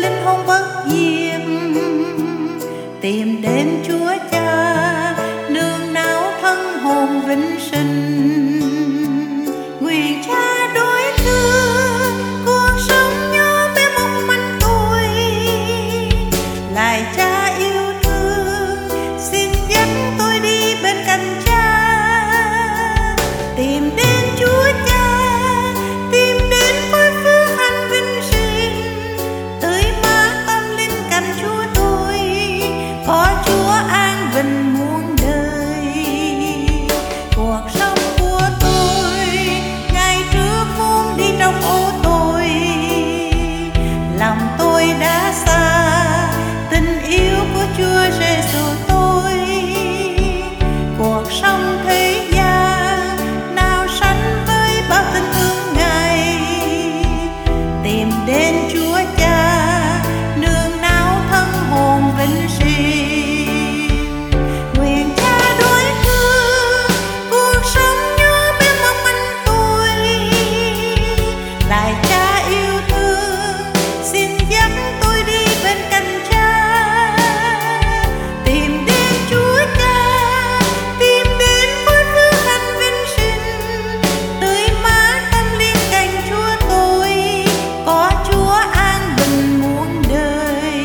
linh hồn bất diệt. Tìm đến Chúa Cha nương náu thân hồn vĩnh sinh. Nguyện Cha đối thương cuộc sống nhỏ bé mong manh tôi, lại Cha yêu thương xin dắt tôi đi bên cạnh Cha. Tìm đến Chúa Cha, tìm đến khối phước hạnh vinh sinh, tưới mát tâm linh cạnh Chúa tôi, có Chúa an bình muôn đời. Cuộc sống của tôi ngày trước muốn đi trong ô tôi, lòng tôi đã xa tình yêu của Chúa Giêsu tôi. Cuộc sống thế gian nào sánh với bao tình thương Ngài. Tìm đến Chúa Cha nương náu thân hồn vĩnh sinh. Nguyện Cha đối thương cuộc sống nhỏ bé mong manh tôi, lại Cha yêu thương xin dắt tôi đi bên cạnh Cha. Tìm đến Chúa Cha, tìm đến khối phước hạnh vinh sinh, tưới mát tâm linh cạnh Chúa tôi, có Chúa an bình muôn đời.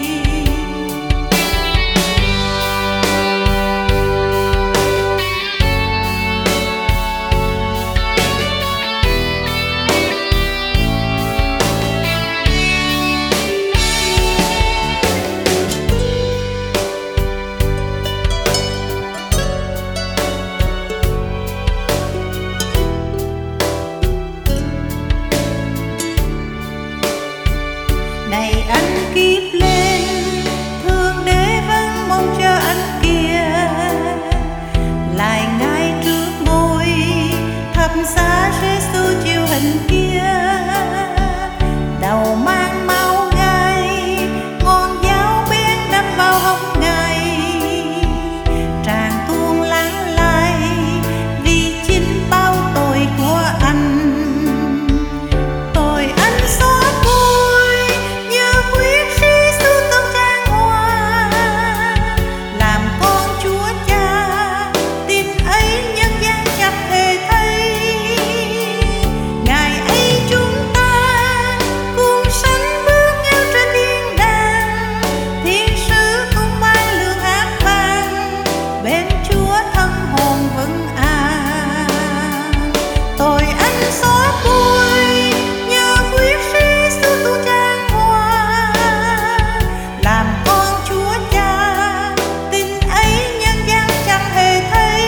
Này anh kiếp lên thương để vẫn mong chờ anh kia, lại ngay trước ngôi thập giá Giêsu chiêu hình kia. Đầu mang máu gai, ngọn giáo bén đâm vào hông Ngài, tràn tuôn lắng lại vì chính bao tội của anh. Tội anh xóa bôi nhờ huyết Giêsu tôn trang hòa, làm con Chúa Cha tin ấy nhân gian chẳng hề thấy. Ngày ấy chúng ta cùng sánh bước nhau trên thiên đàng, thiên sứ tung bay lường hát vang, bên Chúa thân hồn vững an. Tội anh xóa bôi nhờ huyết Giêsu tôn trang hòa, làm con Chúa Cha tin ấy nhân gian chẳng hề thấy.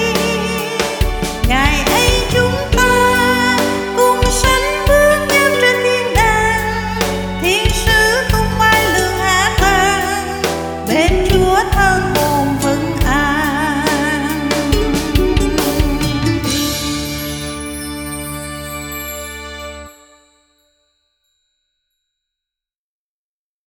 Ngày ấy chúng ta cùng sánh bước nhau trên thiên đàng, thiên sứ tung bay lường hát vang, bên Chúa thân